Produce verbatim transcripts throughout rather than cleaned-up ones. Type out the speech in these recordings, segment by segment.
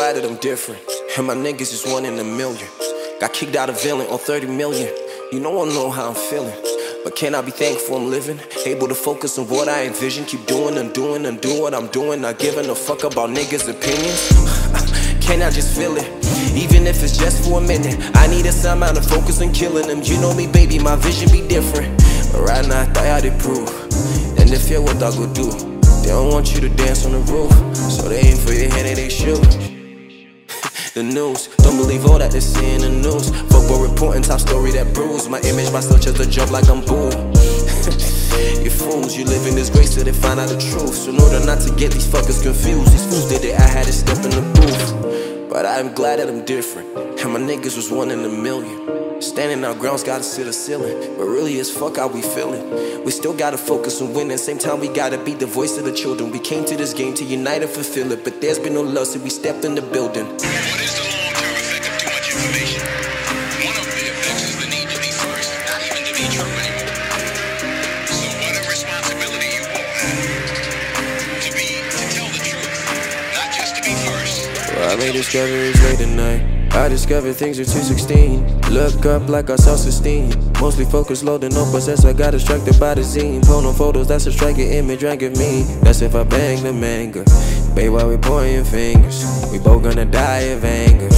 glad that I'm different, and my niggas is one in a million. Got kicked out of villain on thirty million. You know I know how I'm feeling, but can I be thankful I'm living? Able to focus on what I envision. Keep doing and doing and do what I'm doing. Not giving a fuck about niggas' opinions. Can I just feel it? Even if it's just for a minute. I need a some amount of focus on killing them. You know me, baby, my vision be different. But right now I thought I did prove. And if you're what I go do, they don't want you to dance on the roof, so they aim for your head and they shoot. The news, don't believe all that they see in the news. Fuck what reporting, top story that bruise my image by still just a job like I'm boo. You fools, you live in disgrace till they find out the truth. So in order not to get these fuckers confused, these fools did it, I had to step in the booth. But I'm glad that I'm different, and my niggas was one in a million. Standing our grounds, gotta sit a ceiling, but really as fuck how we feeling. We still gotta focus on winning, same time we gotta be the voice of the children. We came to this game to unite and fulfill it, but there's been no love since we stepped in the building. What is the long-term effect of too much information? One of the effects is the need to be first, not even to be true anymore. So what a responsibility you all have to be, to tell the truth, not just to be first. Well, I made discoveries late at night. I discovered things are two sixteen. Look up like I self-esteem. Mostly focused, loading no possess. I got distracted by the zine. Pull no photos, that's a striking image, rank of me. That's if I bang the manga. Babe, while we pointing fingers, we both gonna die of anger.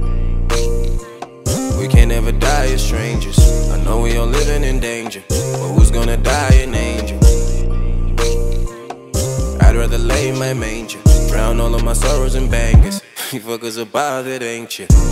We can't ever die as strangers. I know we all living in danger, but who's gonna die an angel? I'd rather lay in my manger, drown all of my sorrows and bangers. You fuckers are bothered, ain't you?